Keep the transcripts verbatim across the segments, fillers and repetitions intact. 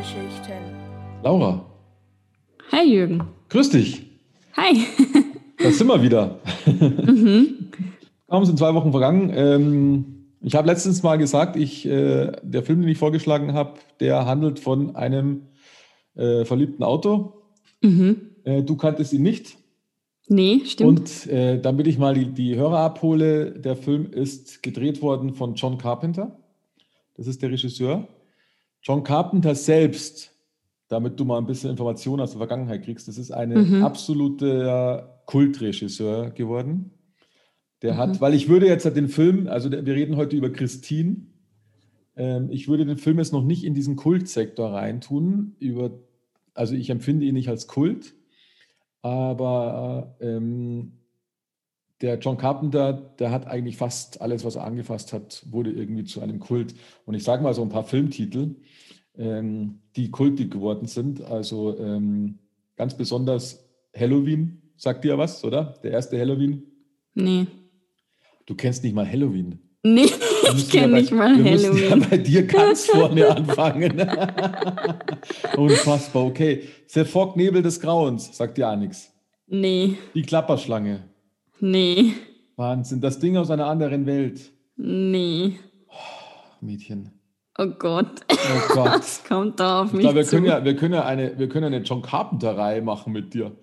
Kurzgeschichten. Laura, Hi Jürgen. grüß dich. Hi. Da sind wir wieder. Mhm. Kaum sind zwei Wochen vergangen. Ähm, ich habe letztens mal gesagt, ich, äh, der Film, den ich vorgeschlagen habe, der handelt von einem äh, verliebten Auto. Mhm. Äh, du kanntest ihn nicht. Nee, stimmt. Und äh, damit ich mal die, die Hörer abhole, der Film ist gedreht worden von John Carpenter. Das ist der Regisseur. John Carpenter selbst, damit du mal ein bisschen Informationen aus der Vergangenheit kriegst, das ist ein Mhm. absoluter Kultregisseur geworden. Der hat, Mhm. weil ich würde jetzt den Film, also der, wir reden heute über Christine, ähm, ich würde den Film jetzt noch nicht in diesen Kultsektor reintun. Über, also ich empfinde ihn nicht als Kult, aber ähm, der John Carpenter, der hat eigentlich fast alles, was er angefasst hat, wurde irgendwie zu einem Kult. Und ich sage mal so ein paar Filmtitel, ähm, die kultig geworden sind. Also ähm, ganz besonders Halloween, sagt dir ja was, oder? Der erste Halloween. Nee. Du kennst nicht mal Halloween. Nee, Wir ich müssen ja kenne bei, nicht mal wir müssen ja Halloween. bei dir ganz vorne anfangen. Unfassbar, okay. Der Fognebel des Grauens, sagt dir auch nichts. Nee. Die Klapperschlange. Nee. Wahnsinn, das Ding aus einer anderen Welt. Nee. Mädchen. Oh Gott. Oh Gott. Was kommt da auf Ich mich glaube, wir zu? können ja, wir können ja eine, wir können eine John Carpenter-Reihe machen mit dir.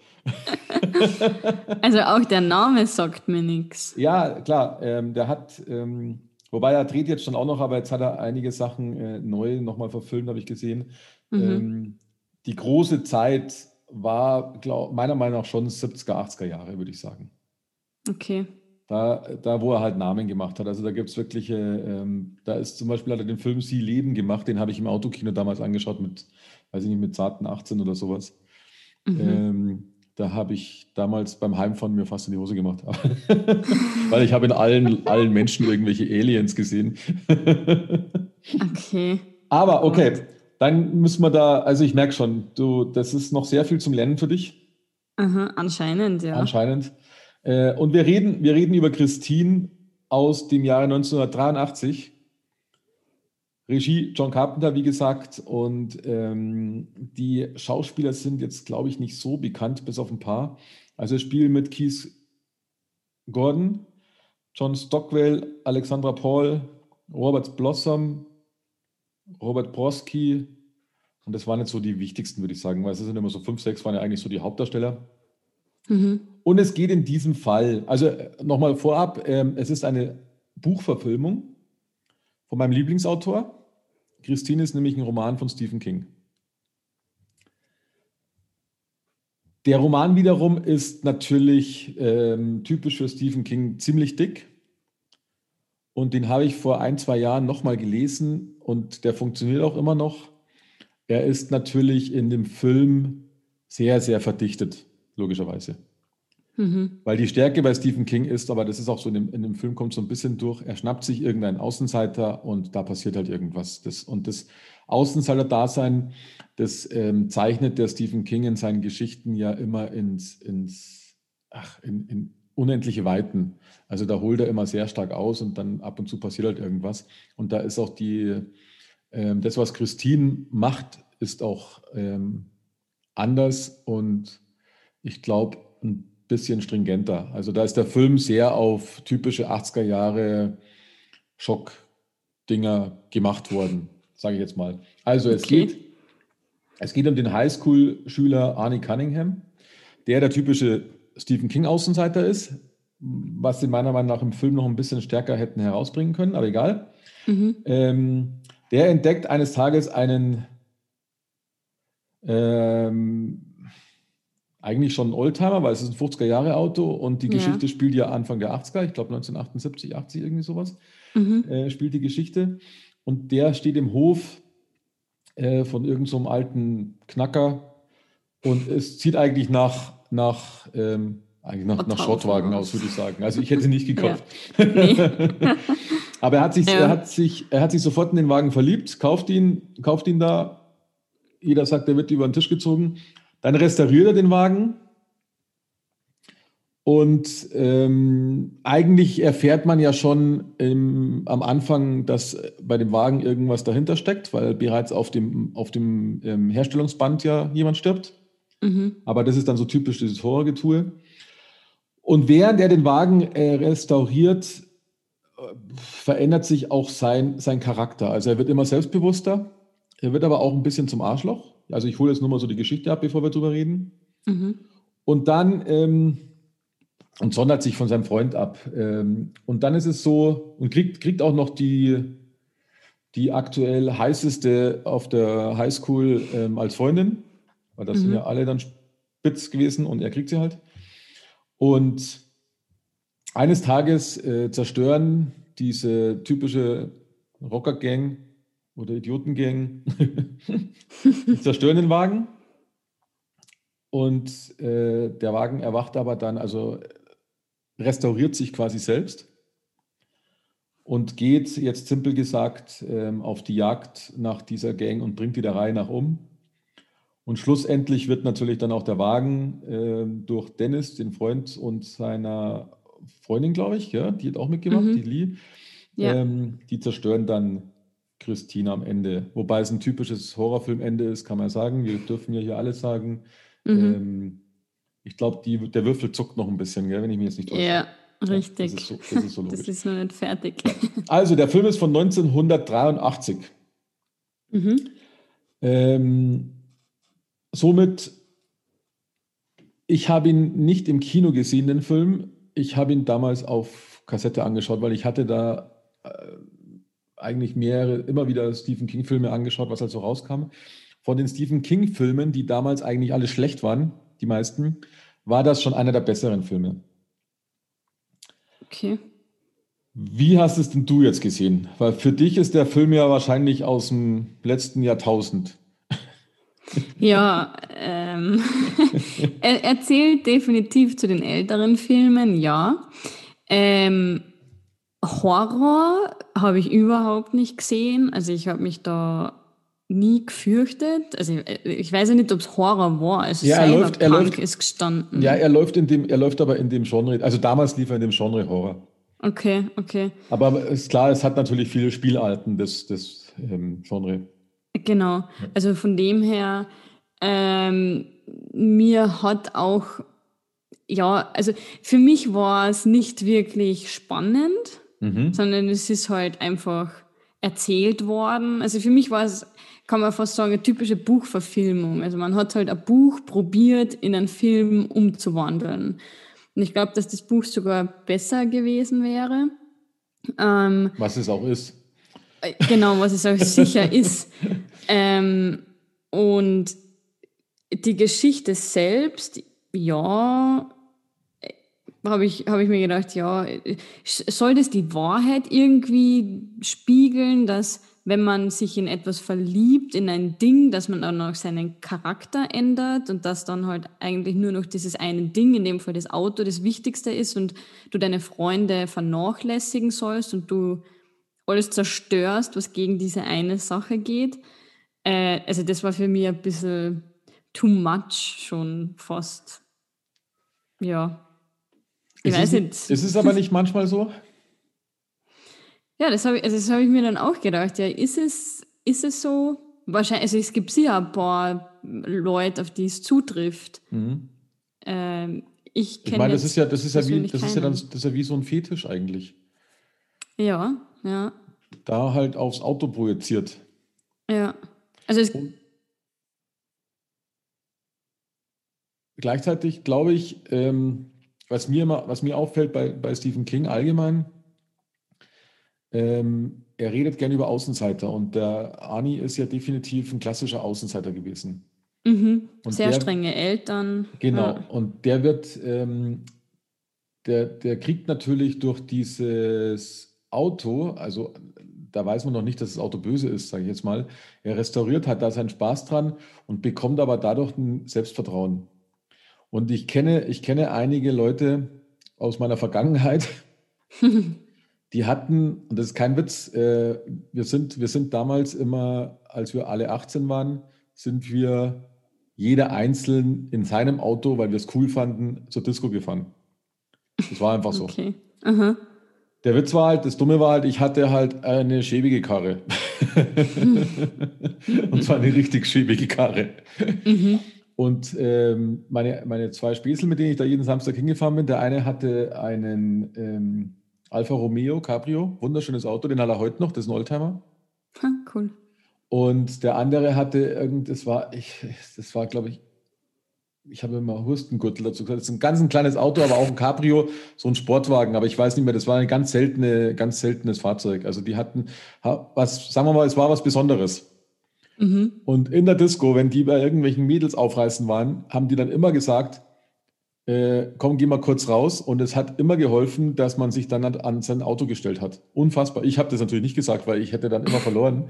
Also auch der Name sagt mir nichts. Ja, klar, ähm, der hat, ähm, wobei er dreht jetzt schon auch noch, aber jetzt hat er einige Sachen äh, neu nochmal verfilmt, habe ich gesehen. Mhm. Ähm, die große Zeit war, glaub, meiner Meinung nach schon siebziger, achtziger Jahre, würde ich sagen. Okay. Da, da, wo er halt Namen gemacht hat. Also da gibt es wirkliche, ähm, da ist zum Beispiel, hat er den Film Sie leben gemacht, den habe ich im Autokino damals angeschaut mit, weiß ich nicht, mit zarten achtzehn oder sowas. Mhm. Ähm, da habe ich damals beim Heimfahren mir fast in die Hose gemacht. Weil ich habe in allen, allen Menschen irgendwelche Aliens gesehen. Okay. Aber Gott. okay, dann müssen wir da, also ich merke schon, du, das ist noch sehr viel zum Lernen für dich, Aha, anscheinend, ja. anscheinend. Äh, und wir reden, wir reden über Christine aus dem Jahre neunzehnhundertdreiundachtzig. Regie John Carpenter, wie gesagt, und ähm, die Schauspieler sind jetzt, glaube ich, nicht so bekannt, bis auf ein paar. Also es spielen mit Keith Gordon, John Stockwell, Alexandra Paul, Robert Blossom, Robert Prosky, und das waren jetzt so die wichtigsten, würde ich sagen, weil es sind immer so fünf, sechs waren ja eigentlich so die Hauptdarsteller. Mhm. Und es geht in diesem Fall, also nochmal vorab, ähm, es ist eine Buchverfilmung von meinem Lieblingsautor. Christine ist nämlich ein Roman von Stephen King. Der Roman wiederum ist natürlich ähm, typisch für Stephen King ziemlich dick. Und den habe ich vor ein, zwei Jahren nochmal gelesen und der funktioniert auch immer noch. Er ist natürlich in dem Film sehr, sehr verdichtet, logischerweise. Mhm. Weil die Stärke bei Stephen King ist, aber das ist auch so, in dem, in dem Film kommt so ein bisschen durch, er schnappt sich irgendeinen Außenseiter und da passiert halt irgendwas. Das, und das Außenseiter-Dasein, das ähm, zeichnet der Stephen King in seinen Geschichten ja immer ins, ins ach, in, in unendliche Weiten. Also da holt er immer sehr stark aus und dann ab und zu passiert halt irgendwas. Und da ist auch die, ähm, das, was Christine macht, ist auch ähm, anders und ich glaube, ein bisschen stringenter. Also da ist der Film sehr auf typische achtziger Jahre Schock-Dinger gemacht worden, sage ich jetzt mal. Also es Okay. geht, es geht um den Highschool-Schüler Arnie Cunningham, der der typische Stephen King-Außenseiter ist, was sie meiner Meinung nach im Film noch ein bisschen stärker hätten herausbringen können, aber egal. Mhm. Ähm, der entdeckt eines Tages einen ähm, eigentlich schon ein Oldtimer, weil es ist ein fünfziger-Jahre-Auto und die Ja. Geschichte spielt ja Anfang der achtziger, ich glaube neunzehnhundertachtundsiebzig, achtzig, irgendwie sowas, Mhm. äh, spielt die Geschichte. Und der steht im Hof äh, von irgend so einem alten Knacker und es sieht eigentlich nach, nach, ähm, eigentlich nach, nach Schrottwagen aus, würde ich sagen. Also ich hätte nicht gekauft. Ja. Nee. Aber er hat, sich, Ja. er, hat sich, er hat sich sofort in den Wagen verliebt, kauft ihn, kauft ihn da. Jeder sagt, der wird über den Tisch gezogen. Dann restauriert er den Wagen Und ähm, eigentlich erfährt man ja schon im, am Anfang, dass bei dem Wagen irgendwas dahinter steckt, weil bereits auf dem, auf dem ähm, Herstellungsband ja jemand stirbt. Mhm. Aber das ist dann so typisch dieses Horrorgetue. Und während er den Wagen äh, restauriert, verändert sich auch sein, sein Charakter. Also er wird immer selbstbewusster, er wird aber auch ein bisschen zum Arschloch. Also ich hole jetzt nur mal so die Geschichte ab, bevor wir drüber reden. Mhm. Und dann ähm, und sondert sich von seinem Freund ab. Ähm, und dann ist es so, und kriegt, kriegt auch noch die, die aktuell heißeste auf der Highschool ähm, als Freundin, weil das sind ja Mhm. alle dann spitz gewesen und er kriegt sie halt. Und eines Tages äh, zerstören diese typische Rocker-Gang oder Idioten-Gang, die zerstören den Wagen und äh, der Wagen erwacht aber dann, also restauriert sich quasi selbst und geht jetzt simpel gesagt ähm, auf die Jagd nach dieser Gang und bringt die der Reihe nach um. Und schlussendlich wird natürlich dann auch der Wagen ähm, durch Dennis, den Freund und seiner Freundin, glaube ich, ja, die hat auch mitgemacht, die Mhm. Lee, Ja. ähm, die zerstören dann Christine am Ende. Wobei es ein typisches Horrorfilmende ist, kann man sagen. Wir dürfen ja hier alles sagen. Mhm. Ähm, ich glaube, der Würfel zuckt noch ein bisschen, gell, wenn ich mich jetzt nicht täusche. Ja, Ja, das ist richtig. so, das ist so Das logisch. ist noch nicht fertig. Ja. Also, der Film ist von neunzehnhundertdreiundachtzig. Mhm. Ähm, somit, ich habe ihn nicht im Kino gesehen, den Film. Ich habe ihn damals auf Kassette angeschaut, weil ich hatte da äh, eigentlich mehrere, immer wieder Stephen King-Filme angeschaut, was halt so rauskam. Von den Stephen King-Filmen, die damals eigentlich alle schlecht waren, die meisten, war das schon einer der besseren Filme. Okay. Wie hast es denn du jetzt gesehen? Weil für dich ist der Film ja wahrscheinlich aus dem letzten Jahrtausend. Ja, ähm, er, er zählt definitiv zu den älteren Filmen, ja. Ähm, Horror habe ich überhaupt nicht gesehen. Also ich habe mich da nie gefürchtet. Also ich, ich weiß ja nicht, ob es Horror war. Also Ja, er läuft, er Cyberpunk läuft, ist ja, gestanden. er läuft in dem, er läuft aber in dem Genre, also damals lief er in dem Genre Horror. Okay, okay. Aber ist klar, es hat natürlich viele Spielarten des, des ähm, Genre. Genau. Ja. Also von dem her, ähm, mir hat auch, ja, also für mich war es nicht wirklich spannend, Mhm. sondern es ist halt einfach erzählt worden. Also für mich war es, kann man fast sagen, eine typische Buchverfilmung. Also man hat halt ein Buch probiert, in einen Film umzuwandeln. Und ich glaube, dass das Buch sogar besser gewesen wäre. Ähm, Was es auch ist. genau, was es auch sicher ist. Ähm, und die Geschichte selbst, ja, habe ich, hab ich mir gedacht, ja, soll das die Wahrheit irgendwie spiegeln, dass wenn man sich in etwas verliebt, in ein Ding, dass man dann auch seinen Charakter ändert und dass dann halt eigentlich nur noch dieses eine Ding, in dem Fall das Auto, das Wichtigste ist und du deine Freunde vernachlässigen sollst und du alles zerstörst, was gegen diese eine Sache geht. Äh, also das war für mich ein bisschen too much schon fast. Ja, ich Es ist, weiß es nicht. ist aber nicht manchmal so. Ja, das habe ich, also das hab ich mir dann auch gedacht. Ja, ist es, ist es so? Wahrscheinlich, also es gibt sicher ein paar Leute, auf die es zutrifft. Mhm. Ähm, ich Ich kenne meine, das ist ja, jetzt das ist ja wie, persönlich das ist ja dann, das keinen. ist ja wie so ein Fetisch eigentlich. Ja, ja, Da halt aufs Auto projiziert. ja. Also es, Und gleichzeitig glaube ich, ähm, was mir immer, was mir auffällt bei, bei Stephen King allgemein, ähm, er redet gerne über Außenseiter und der Arnie ist ja definitiv ein klassischer Außenseiter gewesen. mhm, Und sehr der, strenge Eltern. genau, Ja. und der wird, ähm, der, der kriegt natürlich durch dieses Auto, also da weiß man noch nicht, dass das Auto böse ist, sage ich jetzt mal. Er restauriert, hat da seinen Spaß dran und bekommt aber dadurch ein Selbstvertrauen. Und ich kenne, ich kenne einige Leute aus meiner Vergangenheit, die hatten, und das ist kein Witz, äh, wir sind, wir sind damals immer, als wir alle achtzehn waren, sind wir jeder einzeln in seinem Auto, weil wir es cool fanden, zur Disco gefahren. Das war einfach so. Okay. Aha. Der Witz war halt, das Dumme war halt, ich hatte halt eine schäbige Karre. Und zwar eine richtig schäbige Karre. Mhm. Und ähm, meine, meine zwei Späßel, mit denen ich da jeden Samstag hingefahren bin, der eine hatte einen ähm, Alfa Romeo Cabrio, wunderschönes Auto, den hat er heute noch, das ist ein Oldtimer. Ha, cool. Und der andere hatte irgend, das war, ich, das war, glaube ich, ich habe immer Hurstengürtel dazu gesagt. Das ist ein ganz ein kleines Auto, aber auch ein Cabrio, so ein Sportwagen. Aber ich weiß nicht mehr, das war ein ganz seltene, ganz seltenes Fahrzeug. Also die hatten, ha- was, sagen wir mal, es war was Besonderes. Mhm. Und in der Disco, wenn die bei irgendwelchen Mädels aufreißen waren, haben die dann immer gesagt, äh, komm, geh mal kurz raus. Und es hat immer geholfen, dass man sich dann an, an sein Auto gestellt hat. Unfassbar. Ich habe das natürlich nicht gesagt, weil ich hätte dann immer verloren.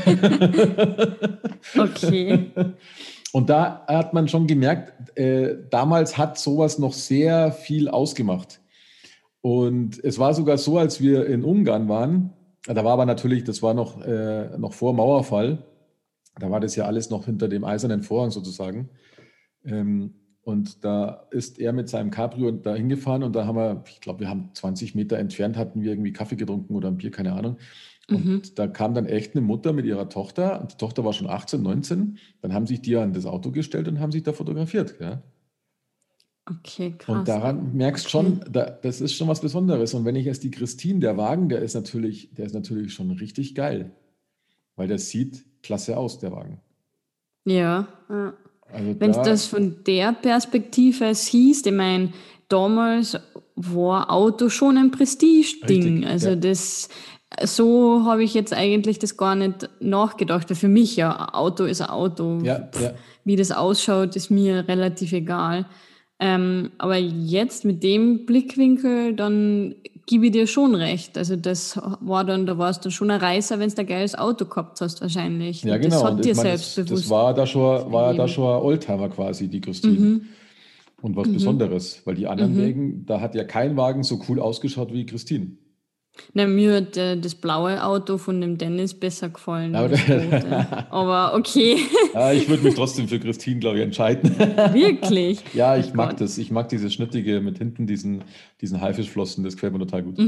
Okay. Und da hat man schon gemerkt, äh, damals hat sowas noch sehr viel ausgemacht. Und es war sogar so, als wir in Ungarn waren, da war aber natürlich, das war noch, äh, noch vor Mauerfall, da war das ja alles noch hinter dem eisernen Vorhang sozusagen. Ähm, und da ist er mit seinem Cabrio da hingefahren und da haben wir, ich glaube, wir haben zwanzig Meter entfernt, hatten wir irgendwie Kaffee getrunken oder ein Bier, keine Ahnung. Mhm. Und da kam dann echt eine Mutter mit ihrer Tochter. Und die Tochter war schon achtzehn, neunzehn. Dann haben sich die an das Auto gestellt und haben sich da fotografiert. Ja? Okay, Und krass. daran merkst Okay. schon, da, das ist schon was Besonderes. Und wenn ich jetzt die Christine, der Wagen, der ist natürlich, der ist natürlich schon richtig geil. Weil der sieht klasse aus, der Wagen. Ja. Ja. Also Wenn du da, das von der Perspektive siehst, ich meine, damals war Auto schon ein Prestigeding. richtig, Also ja, das, so habe ich jetzt eigentlich das gar nicht nachgedacht. Weil für mich ja, Auto ist ein Auto. ja, Pff, ja. wie das ausschaut, ist mir relativ egal. Ähm, aber jetzt mit dem Blickwinkel, dann gebe ich dir schon recht. Also das war dann, da warst du schon ein Reißer, wenn du ein geiles Auto gehabt hast wahrscheinlich. Ja, Und das genau. Und hat ich dir meine, das, das Selbstbewusstsein war da schon, war da gegeben. schon ein Oldtimer quasi, die Christine. Und was Besonderes, weil die anderen Wägen, da hat ja kein Wagen so cool ausgeschaut wie Christine. Na, mir hat äh, das blaue Auto von dem Dennis besser gefallen wie Aber das rote. Aber okay, ja, ich würde mich trotzdem für Christine, glaube ich, entscheiden. wirklich. Ja, Oh ich mag Gott. das. Ich mag dieses Schnittige mit hinten diesen, diesen Haifischflossen. Das gefällt mir total gut.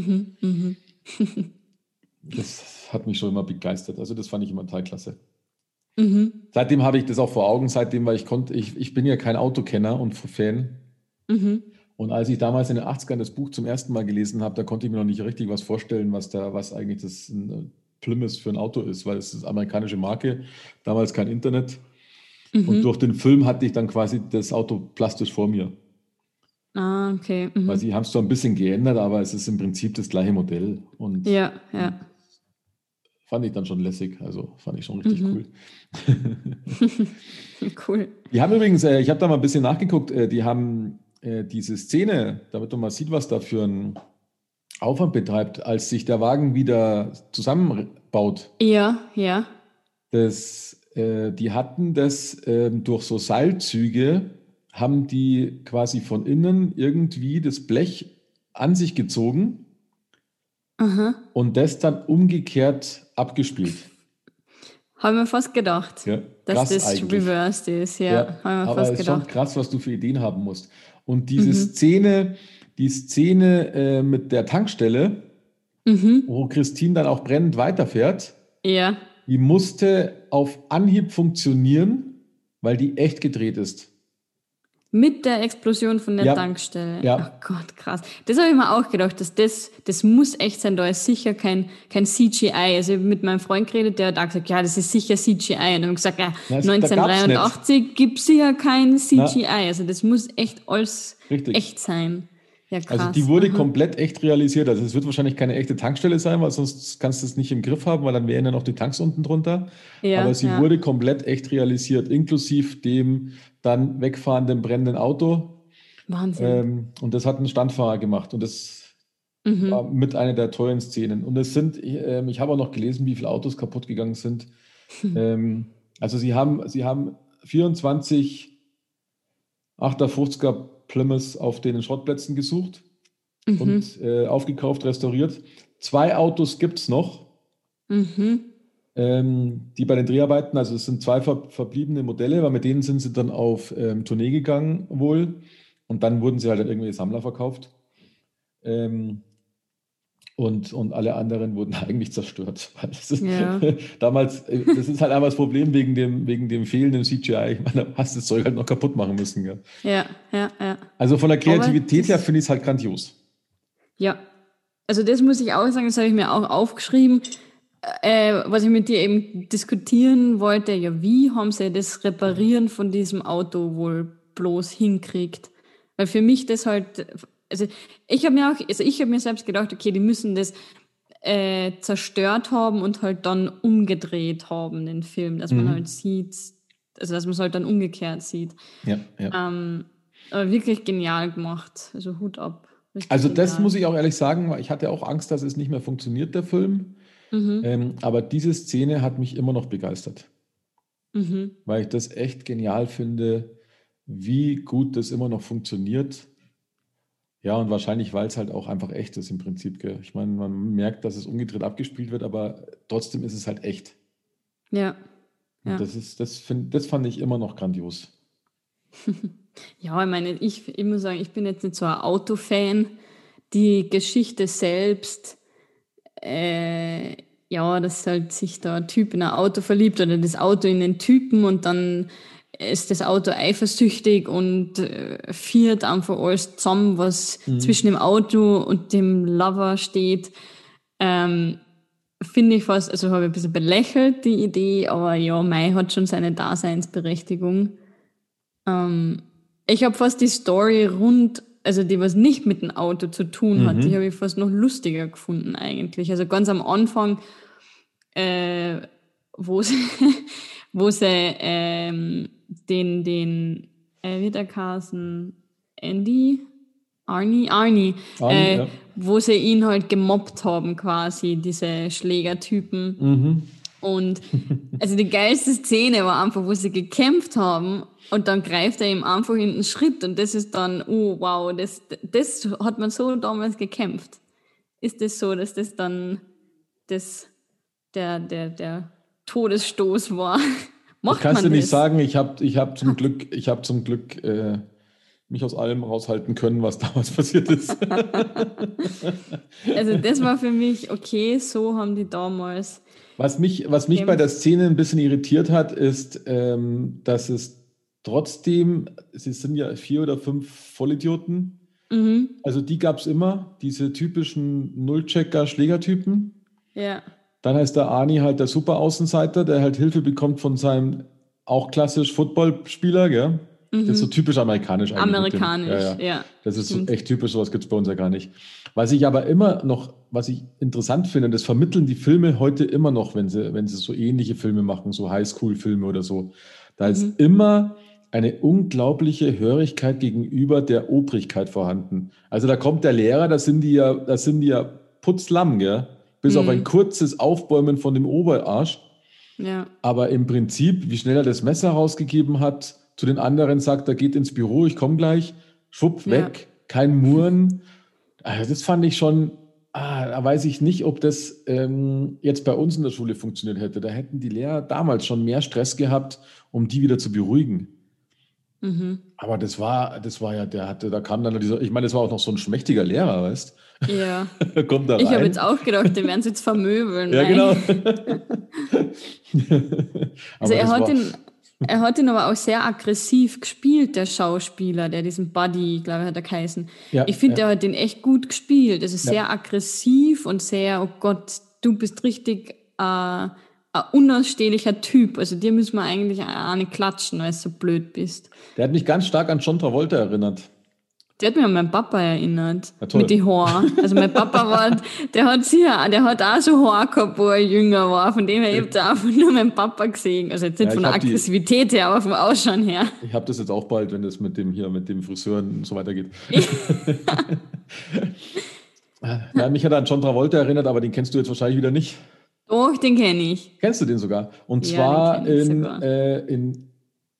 Das hat mich schon immer begeistert. Also das fand ich immer total klasse. Seitdem habe ich das auch vor Augen, seitdem, weil ich konnte, ich, ich bin ja kein Autokenner und Fan. Und als ich damals in den achtzigern das Buch zum ersten Mal gelesen habe, da konnte ich mir noch nicht richtig was vorstellen, was da, was eigentlich das ein Plymouth für ein Auto ist, weil es ist eine amerikanische Marke, damals kein Internet. Und durch den Film hatte ich dann quasi das Auto plastisch vor mir. Ah, okay. Weil Mhm. sie haben es zwar ein bisschen geändert, aber es ist im Prinzip das gleiche Modell. Und, Ja, ja. und fand ich dann schon lässig. Also fand ich schon richtig cool. Cool. Die haben übrigens, äh, ich habe da mal ein bisschen nachgeguckt, äh, die haben äh, diese Szene, damit man mal sieht, was da für ein Aufwand betreibt, als sich der Wagen wieder zusammenbaut. Ja, ja. Das, äh, die hatten das ähm, durch so Seilzüge, haben die quasi von innen irgendwie das Blech an sich gezogen und das dann umgekehrt abgespielt. Habe mir fast gedacht, Ja, dass krass das eigentlich. reversed ist. Ja, Ja, habe mir aber fast es ist schon gedacht. krass, was du für Ideen haben musst. Und diese Szene, die Szene äh, mit der Tankstelle, wo Christine dann auch brennend weiterfährt, Ja. die musste auf Anhieb funktionieren, weil die echt gedreht ist. Mit der Explosion von der Ja, Tankstelle. Oh ja, Gott, krass. Das habe ich mir auch gedacht, dass das, das muss echt sein. Da ist sicher kein, kein C G I. Also ich habe mit meinem Freund geredet, der hat auch gesagt, ja, das ist sicher C G I. Und dann habe ich gesagt, ja, na, es, da gab es nicht. neunzehnhundertdreiundachtzig gibt es sicher kein Na, C G I. Also das muss echt alles richtig. echt sein. Ja, Also die krass. wurde Aha. komplett echt realisiert. Also es wird wahrscheinlich keine echte Tankstelle sein, weil sonst kannst du es nicht im Griff haben, weil dann wären ja noch die Tanks unten drunter. Aber Ja, sie ja. wurde komplett echt realisiert, inklusive dem dann wegfahrenden brennenden Auto. Wahnsinn. Ähm, und das hat ein Standfahrer gemacht. Und das war mit einer der tollen Szenen. Und es sind, ähm, ich habe auch noch gelesen, wie viele Autos kaputt gegangen sind. Ähm, also sie haben, sie haben vierundzwanzig achthundertfünfziger Plymouths auf den Schrottplätzen gesucht und äh, aufgekauft, restauriert. Zwei Autos gibt es noch, ähm, die bei den Dreharbeiten, also es sind zwei ver verbliebene Modelle, aber mit denen sind sie dann auf ähm, Tournee gegangen wohl. Und dann wurden sie halt an irgendwelche Sammler verkauft. Ähm, und, und alle anderen wurden eigentlich zerstört. Weil das ist, Ja, damals, äh, das ist halt einfach das Problem wegen dem, wegen dem fehlenden C G I. Ich meine, da hast du das Zeug halt noch kaputt machen müssen. Gell? ja, ja, ja. Also von der Aber Kreativität her das, finde ich es halt grandios. ja, also das muss ich auch sagen, das habe ich mir auch aufgeschrieben, äh, was ich mit dir eben diskutieren wollte, ja, wie haben sie das Reparieren von diesem Auto wohl bloß hinkriegt? Weil für mich das halt, also ich habe mir auch, also ich habe mir selbst gedacht, okay, die müssen das äh, zerstört haben und halt dann umgedreht haben, den Film, dass man halt Mhm. sieht, also dass man es halt dann umgekehrt sieht. Ja, ja. Ähm, aber wirklich genial gemacht, also Hut ab, richtig Also das muss genial. ich auch ehrlich sagen, weil ich hatte auch Angst, dass es nicht mehr funktioniert, der Film. Mhm, Ähm, aber diese Szene hat mich immer noch begeistert, mhm. weil ich das echt genial finde, wie gut das immer noch funktioniert. Ja, und wahrscheinlich, weil es halt auch einfach echt ist im Prinzip. Gell? Ich meine, man merkt, dass es umgedreht abgespielt wird, aber trotzdem ist es halt echt. Ja, Und ja. das ist, das find, das fand ich immer noch grandios. Ja, ich meine, ich, ich muss sagen, ich bin jetzt nicht so ein Autofan. Die Geschichte selbst, äh, ja, dass halt sich da ein Typ in ein Auto verliebt oder das Auto in den Typen und dann ist das Auto eifersüchtig und äh, viert einfach alles zusammen, was zwischen Mhm. dem Auto und dem Lover steht. Ähm, Finde ich fast, also habe ich ein bisschen belächelt, die Idee, aber ja, Mai hat schon seine Daseinsberechtigung. Ähm, ich habe fast die Story rund, also die was nicht mit dem Auto zu tun hat, die habe Mhm. ich fast noch lustiger gefunden eigentlich. Also ganz am Anfang, äh, wo sie, wo sie ähm, den, den, äh, wie der Carson, Andy, Arnie, Arnie, Arnie, äh, ja. wo sie ihn halt gemobbt haben quasi, diese Schlägertypen. Mhm. Und also die geilste Szene war einfach, wo sie gekämpft haben und dann greift er ihm einfach in den Schritt und das ist dann, oh wow, das, das hat man so damals gekämpft. Ist das so, dass das dann das, der, der, der Todesstoß war? Ich Macht kann es dir man nicht das? sagen, ich habe ich hab zum Glück, ich hab zum Glück äh, mich aus allem raushalten können, was damals passiert ist. Also das war für mich, okay, so haben die damals Was mich, was mich bei der gekämpft. Szene ein bisschen irritiert hat, ist, ähm, dass es trotzdem, es sind ja vier oder fünf Vollidioten, Mhm, also die gab es immer, diese typischen Nullchecker-Schlägertypen. ja. Dann heißt der Arni halt der Super-Außenseiter, der halt Hilfe bekommt von seinem auch klassisch Footballspieler, gell? Das ist so Mhm. typisch amerikanisch eigentlich mit dem. Ja, Amerikanisch, ja. ja, Das ist so stimmt. echt typisch, sowas gibt es bei uns ja gar nicht. Was ich aber immer noch, was ich interessant finde, das vermitteln die Filme heute immer noch, wenn sie, wenn sie so ähnliche Filme machen, so Highschool-Filme oder so. Da ist Mhm. immer eine unglaubliche Hörigkeit gegenüber der Obrigkeit vorhanden. Also da kommt der Lehrer, da sind die ja, da sind die ja putzlamm, gell? Bis auf ein Mhm. kurzes Aufbäumen von dem Oberarsch. Ja, Aber im Prinzip, wie schnell er das Messer rausgegeben hat, zu den anderen sagt, er geht ins Büro, ich komme gleich, schwupp ja. weg, kein Murren. Also das fand ich schon, ah, da weiß ich nicht, ob das ähm, jetzt bei uns in der Schule funktioniert hätte. Da hätten die Lehrer damals schon mehr Stress gehabt, um die wieder zu beruhigen. Mhm. Aber das war, das war ja, der hatte, da kam dann dieser, ich meine, das war auch noch so ein schmächtiger Lehrer, weißt? Ja. Er kommt da Ich habe jetzt rein. auch gedacht, die werden es jetzt vermöbeln, Ja, weil. genau. Also Aber er das hat war, ihn, er hat ihn aber auch sehr aggressiv gespielt, der Schauspieler, der diesen Buddy, glaube ich, hat er geheißen. Ich ja, finde, ja, der hat den echt gut gespielt. Also ja. sehr aggressiv und sehr, oh Gott, du bist richtig äh, ein unausstehlicher Typ. Also dir müssen wir eigentlich auch nicht klatschen, weil du so blöd bist. Der hat mich ganz stark an John Travolta erinnert. Der hat mich an meinen Papa erinnert. Ja, Mit toll. den Haaren. Also mein Papa war, der hat sicher, der hat auch so Haar gehabt, wo er jünger war. Von dem her, ich hab da einfach nur meinen Papa gesehen. Also jetzt nicht Ja, von ich der habe die, Aggressivität her, aber vom Ausschauen her. ich habe das jetzt auch bald, wenn das mit dem hier, mit dem Friseur und so weitergeht. Ja, mich hat er an John Travolta erinnert, aber den kennst du jetzt wahrscheinlich wieder nicht. Doch, den kenne ich. Kennst du den sogar? Und Ja, den zwar kenne ich in, sogar. äh, in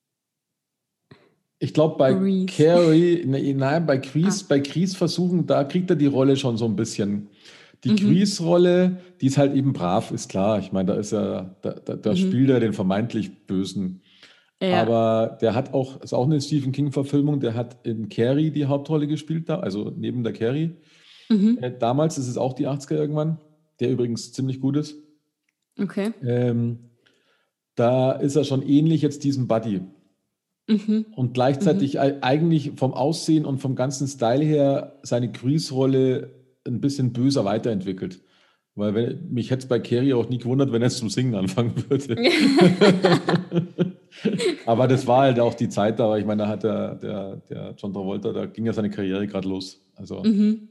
ich glaube bei Grease. Carrie, ne, nein, bei Ah. Grease, bei Grease versuchen, da kriegt er die Rolle schon so ein bisschen. Die Mhm. Grease-Rolle, die ist halt eben brav, ist klar. Ich meine, da ist er, da, da, da Mhm. spielt er den vermeintlich Bösen. Ja. Aber der hat auch, ist auch eine Stephen King-Verfilmung, der hat in Carrie die Hauptrolle gespielt da, also neben der Carrie. Mhm. Äh, damals, das ist auch die achtziger irgendwann, der übrigens ziemlich gut ist. Okay. Ähm, Da ist er schon ähnlich jetzt diesem Buddy. Mhm. Und Mhm. gleichzeitig ei- eigentlich vom Aussehen und vom ganzen Style her seine Grease-Rolle ein bisschen böser weiterentwickelt. Weil wenn, mich hätte es bei Carrie auch nie gewundert, wenn er jetzt zum Singen anfangen würde. Aber das war halt auch die Zeit da, aber ich meine, da hat der, der, der John Travolta, da ging ja seine Karriere gerade los. Also, Mhm.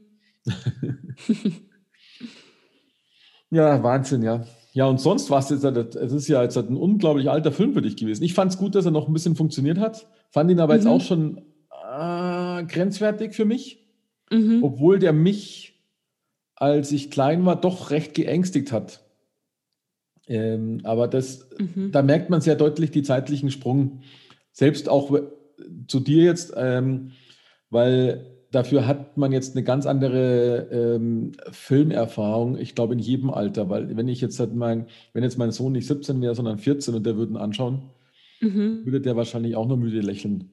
ja, Wahnsinn, ja. Ja, und sonst war es jetzt, halt- es ist ja jetzt halt ein unglaublich alter Film für dich gewesen. Ich fand es gut, dass er noch ein bisschen funktioniert hat, fand ihn aber jetzt auch Mhm. schon äh, grenzwertig für mich, Mhm. obwohl der mich, als ich klein war, doch recht geängstigt hat. Ähm, aber das, Mhm. da merkt man sehr deutlich die zeitlichen Sprung. Selbst auch w- zu dir jetzt, ähm, weil dafür hat man jetzt eine ganz andere ähm, Filmerfahrung, ich glaube in jedem Alter, weil wenn ich jetzt halt mein, wenn jetzt mein Sohn nicht siebzehn wäre, sondern vierzehn und der würde ihn anschauen, Mhm. würde der wahrscheinlich auch nur müde lächeln,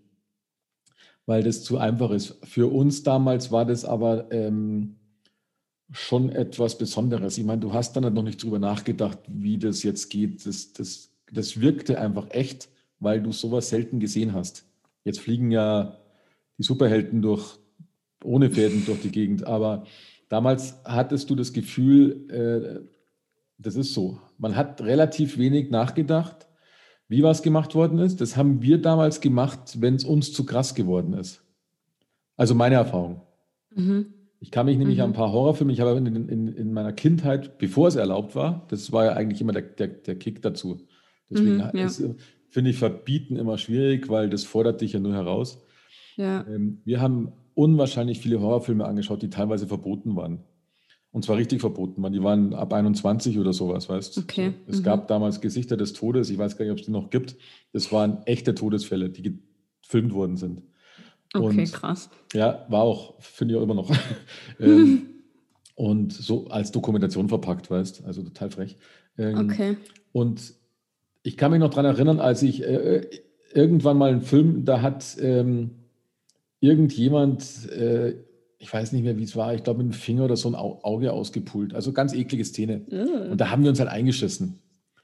weil das zu einfach ist. Für uns damals war das aber ähm, schon etwas Besonderes. Ich meine, du hast dann halt noch nicht drüber nachgedacht, wie das jetzt geht. Das, das, das wirkte einfach echt, weil du sowas selten gesehen hast. Jetzt fliegen ja die Superhelden durch, ohne Fäden durch die Gegend, aber damals hattest du das Gefühl, äh, das ist so. Man hat relativ wenig nachgedacht, wie was gemacht worden ist. Das haben wir damals gemacht, wenn es uns zu krass geworden ist. Also meine Erfahrung. Mhm. Ich kann mich nämlich an ein Mhm. paar Horrorfilme, ich habe in, in, in meiner Kindheit, bevor es erlaubt war, das war ja eigentlich immer der, der, der Kick dazu. Deswegen Mhm. Ja. ist, äh, finde ich Verbieten immer schwierig, weil das fordert dich ja nur heraus. Ja. Ähm, wir haben unwahrscheinlich viele Horrorfilme angeschaut, die teilweise verboten waren. Und zwar richtig verboten waren. Die waren ab einundzwanzig oder sowas, weißt Okay. so. Es Mhm. gab damals Gesichter des Todes, ich weiß gar nicht, ob es die noch gibt. Das waren echte Todesfälle, die gefilmt worden sind. Okay, Und krass. ja, war auch, finde ich auch immer noch. ähm, und so als Dokumentation verpackt, weißt, also total frech. Ähm, Okay. und ich kann mich noch daran erinnern, als ich äh, irgendwann mal einen Film, da hat ähm, irgendjemand, äh, ich weiß nicht mehr, wie es war, ich glaube mit dem Finger oder so ein Au Auge ausgepult. Also ganz eklige Szene. Ugh. Und da haben wir uns halt eingeschissen.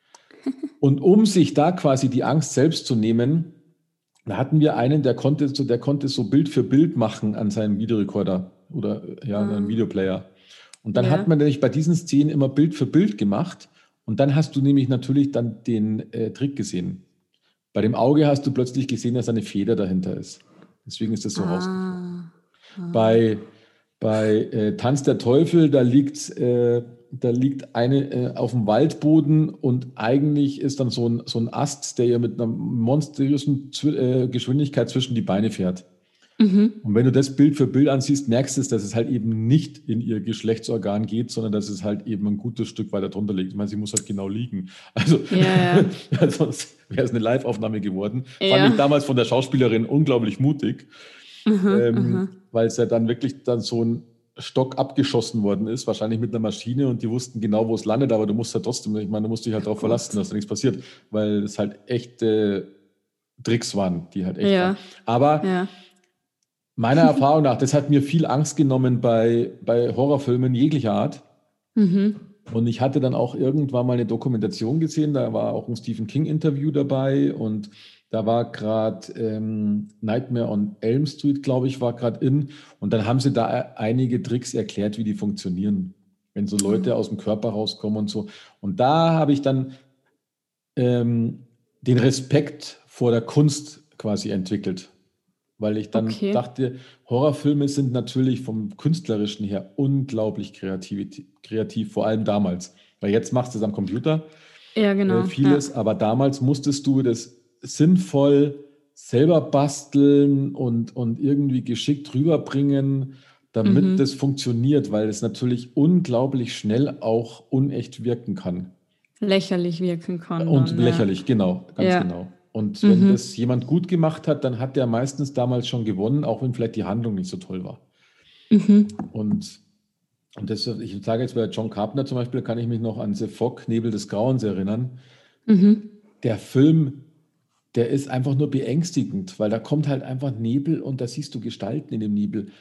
Und um sich da quasi die Angst selbst zu nehmen, da hatten wir einen, der konnte so, der konnte so Bild für Bild machen an seinem Videorekorder oder äh, ja, an einem Ah, Videoplayer. Und dann hat ja. man nämlich bei diesen Szenen immer Bild für Bild gemacht. Und dann hast du nämlich natürlich dann den äh, Trick gesehen. Bei dem Auge hast du plötzlich gesehen, dass eine Feder dahinter ist. Deswegen ist das so rausgeflogen. Ah. Ah. Bei, bei äh, Tanz der Teufel, da liegt, äh, da liegt eine äh, auf dem Waldboden und eigentlich ist dann so ein, so ein Ast, der ja mit einer monströsen Zwi- äh, Geschwindigkeit zwischen die Beine fährt. Mhm. Und wenn du das Bild für Bild ansiehst, merkst du, dass es halt eben nicht in ihr Geschlechtsorgan geht, sondern dass es halt eben ein gutes Stück weiter drunter liegt. Ich meine, sie muss halt genau liegen. Also, Ja, ja. sonst wäre es eine Live-Aufnahme geworden. Fand ich Ja. damals von der Schauspielerin unglaublich mutig, Aha, ähm, aha. weil es ja dann wirklich dann so ein Stock abgeschossen worden ist, wahrscheinlich mit einer Maschine und die wussten genau, wo es landet, aber du musst halt trotzdem, ich meine, du musst dich halt Oh darauf verlassen, Gott. dass da nichts passiert, weil es halt echte Tricks waren, die halt echt waren. Ja, Aber ja. meiner Erfahrung nach, das hat mir viel Angst genommen bei, bei Horrorfilmen jeglicher Art. Mhm. Und ich hatte dann auch irgendwann mal eine Dokumentation gesehen, da war auch ein Stephen King-Interview dabei und da war gerade ähm, Nightmare on Elm Street, glaube ich, war gerade in. Und dann haben sie da einige Tricks erklärt, wie die funktionieren, wenn so Leute aus dem Körper rauskommen und so. Und da habe ich dann ähm, den Respekt vor der Kunst quasi entwickelt, weil ich dann Okay. dachte, Horrorfilme sind natürlich vom Künstlerischen her unglaublich kreativ, kreativ, vor allem damals. Weil jetzt machst du es am Computer, Ja, äh, genau. Ja. vieles, aber damals musstest du das sinnvoll selber basteln und, und irgendwie geschickt rüberbringen, damit das Mhm. funktioniert, weil es natürlich unglaublich schnell auch unecht wirken kann. Lächerlich wirken kann Und dann, ja. lächerlich, genau, ganz Ja. genau. Und wenn Mhm. das jemand gut gemacht hat, dann hat der meistens damals schon gewonnen, auch wenn vielleicht die Handlung nicht so toll war. Mhm. Und, und das, ich sage jetzt bei John Carpenter zum Beispiel, kann ich mich noch an The Fog, Nebel des Grauens erinnern. Mhm. Der Film, der ist einfach nur beängstigend, weil da kommt halt einfach Nebel und da siehst du Gestalten in dem Nebel.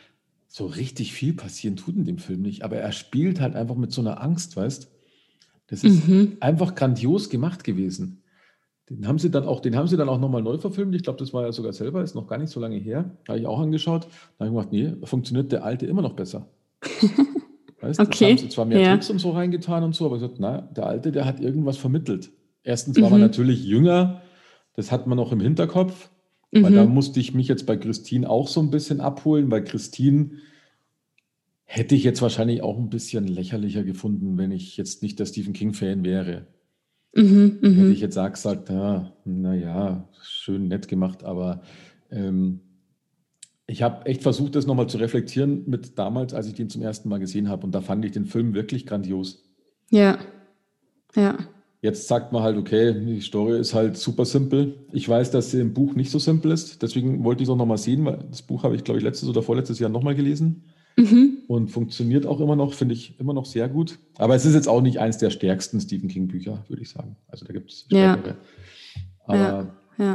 so richtig viel passieren tut in dem Film nicht. Aber er spielt halt einfach mit so einer Angst, weißt? Das ist Mhm. einfach grandios gemacht gewesen. Den haben sie dann auch, den haben sie dann auch nochmal neu verfilmt. Ich glaube, das war ja sogar selber, ist noch gar nicht so lange her. Da habe ich auch angeschaut. Da habe ich gedacht, nee, funktioniert der alte immer noch besser. Weißt, jetzt haben sie Okay, zwar mehr ja. Tricks und so reingetan und so, aber gesagt, na, der alte, der hat irgendwas vermittelt. Erstens war man Mhm. natürlich jünger, das hat man noch im Hinterkopf, weil da Mhm. musste ich mich jetzt bei Christine auch so ein bisschen abholen, weil Christine hätte ich jetzt wahrscheinlich auch ein bisschen lächerlicher gefunden, wenn ich jetzt nicht der Stephen King-Fan wäre. Mhm. Hätte ich Mhm. jetzt auch gesagt, ja, naja, schön nett gemacht, aber ähm, ich habe echt versucht, das nochmal zu reflektieren mit damals, als ich den zum ersten Mal gesehen habe. Und da fand ich den Film wirklich grandios. Ja, ja. Jetzt sagt man halt, okay, die Story ist halt super simpel. Ich weiß, dass sie im Buch nicht so simpel ist. Deswegen wollte ich es auch nochmal sehen, weil das Buch habe ich, glaube ich, letztes oder vorletztes Jahr nochmal gelesen. Mhm. Und funktioniert auch immer noch, finde ich immer noch sehr gut. Aber es ist jetzt auch nicht eins der stärksten Stephen King-Bücher, würde ich sagen. Also da gibt es Ja, stärkere. ja, Aber, ja.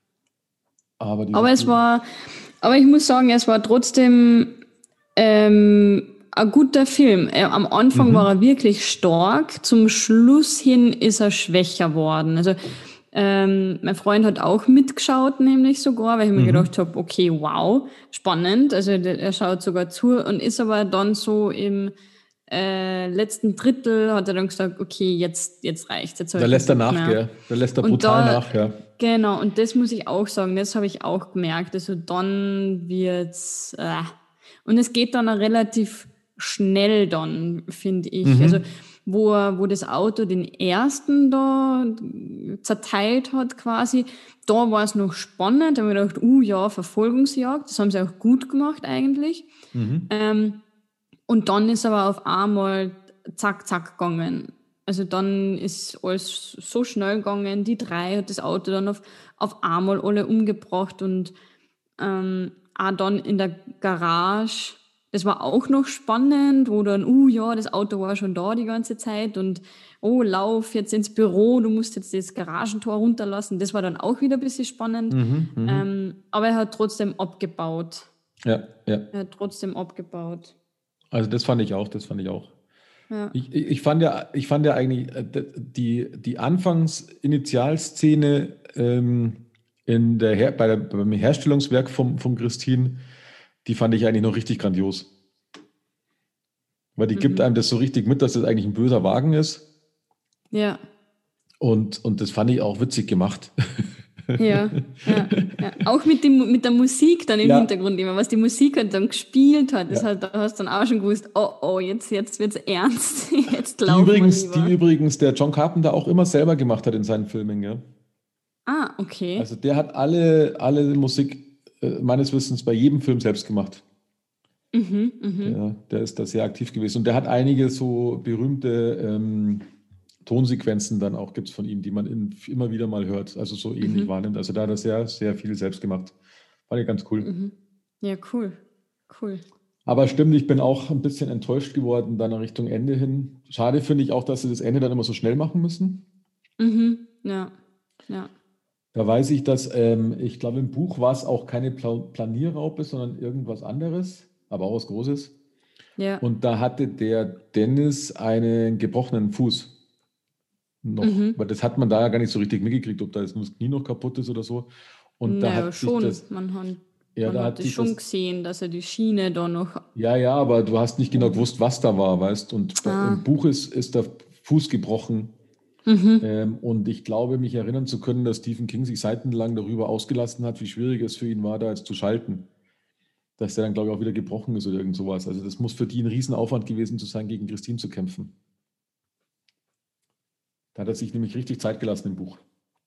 aber diese, Aber es war, aber ich muss sagen, es war trotzdem ähm, ein guter Film. Er, am Anfang war mhm, er wirklich stark, zum Schluss hin ist er schwächer worden. Also ähm, mein Freund hat auch mitgeschaut, nämlich sogar, weil ich mir mhm. gedacht habe, okay, wow, spannend. Also der, er schaut sogar zu und ist aber dann so im äh, letzten Drittel hat er dann gesagt, okay, jetzt, jetzt reicht's, jetzt habe Da ich keinen lässt er Bock nach, mehr. gell? Da lässt er Und brutal da, nach, ja. genau, und das muss ich auch sagen, das habe ich auch gemerkt. Also dann wird's, äh. Und es geht dann auch relativ schnell dann, finde ich. Also Mhm. wo, er- wo das Auto den ersten da zerteilt hat quasi, da war es noch spannend. Da habe ich gedacht, uh ja, Verfolgungsjagd, das haben sie auch gut gemacht eigentlich. Mhm. Ähm, und dann ist aber auf einmal zack, zack gegangen. Also dann ist alles so schnell gegangen. Die drei hat das Auto dann auf, auf einmal alle umgebracht und ähm, auch dann in der Garage. Das war auch noch spannend, wo dann, uh ja, das Auto war schon da die ganze Zeit und oh, lauf jetzt ins Büro, du musst jetzt das Garagentor runterlassen. Das war dann auch wieder ein bisschen spannend. Mhm. Mhm. Ähm, aber er hat trotzdem abgebaut. Ja, ja. Er hat trotzdem abgebaut. Also das fand ich auch, das fand ich auch. Ja. Ich, ich ich fand ja, ich fand ja eigentlich äh, d- die, die Anfangs-Initialszene ähm, in der Her bei der, beim Herstellungswerk vom, vom Christine, die fand ich eigentlich noch richtig grandios. Weil die gibt Mhm. einem das so richtig mit, dass das eigentlich ein böser Wagen ist. Ja, Und, und das fand ich auch witzig gemacht. ja, ja, ja. Auch mit, dem, mit der Musik dann im Ja, Hintergrund immer, was die Musik halt dann gespielt hat, das ja. halt, da hast du dann auch schon gewusst, oh oh, jetzt, jetzt wird's ernst, jetzt Die laufen wir übrigens, die lieber. übrigens der John Carpenter auch immer selber gemacht hat in seinen Filmen, ja. Ah, okay. Also der hat alle, alle Musik äh, meines Wissens bei jedem Film selbst gemacht. Mhm, mhm. Der, der ist da sehr aktiv gewesen. Und der hat einige so berühmte ähm, Tonsequenzen dann auch gibt es von ihm, die man in, immer wieder mal hört, also so ähnlich wahrnimmt. Also da hat er sehr, sehr viel selbst gemacht. Fand ich ganz cool. Ja, cool. Cool. Aber stimmt, ich bin auch ein bisschen enttäuscht geworden, dann Richtung Ende hin. Schade finde ich auch, dass sie das Ende dann immer so schnell machen müssen. Mhm. Ja, ja. Da weiß ich, dass, ähm, ich glaube, im Buch war es auch keine Pla Planierraupe, sondern irgendwas anderes, aber auch was Großes. Ja. Und da hatte der Dennis einen gebrochenen Fuß noch, Mhm. weil das hat man da ja gar nicht so richtig mitgekriegt, ob da jetzt nur das Knie noch kaputt ist oder so. Und da Naja, hat sich schon. das, Man hat, ja, man da hat hat das sich schon das, gesehen, dass er die Schiene da noch ja, ja, aber du hast nicht genau oben. gewusst, was da war, weißt. Und bei, Ah. im Buch ist, ist der Fuß gebrochen. Mhm. Ähm, und ich glaube, mich erinnern zu können, dass Stephen King sich seitenlang darüber ausgelassen hat, wie schwierig es für ihn war, da jetzt zu schalten. Dass der dann, glaube ich, auch wieder gebrochen ist oder irgend sowas. Also das muss für die ein Riesenaufwand gewesen zu sein, gegen Christine zu kämpfen. Da hat er sich nämlich richtig Zeit gelassen im Buch.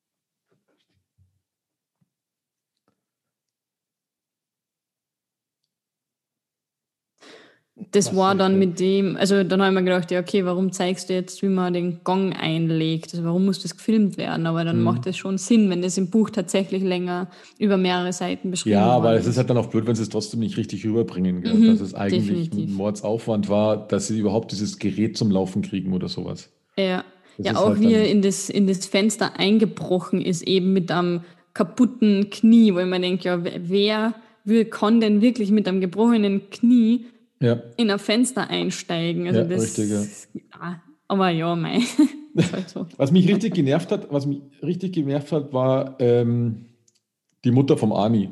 Das Was war soll ich dann da? mit dem, also dann habe ich mir gedacht, ja, okay, warum zeigst du jetzt, wie man den Gong einlegt? Also warum muss das gefilmt werden? Aber dann macht Hm. das schon Sinn, wenn das im Buch tatsächlich länger über mehrere Seiten Ja, beschrieben aber worden es ist ist. halt dann auch blöd, wenn sie es trotzdem nicht richtig rüberbringen, gell? Dass Mhm, es eigentlich ein definitiv. Mordsaufwand war, dass sie überhaupt dieses Gerät zum Laufen kriegen oder sowas. Ja, Das ja ist auch halt wie er dann, in das, in das Fenster eingebrochen ist, eben mit einem kaputten Knie, wo ich mir denke, ja, wer wie kann denn wirklich mit einem gebrochenen Knie Ja, in ein Fenster einsteigen? Also ja, das, richtig, ja. ah, aber ja, mei, ist halt so. Was mich richtig genervt hat, was mich richtig genervt hat, war ähm, die Mutter vom Arnie.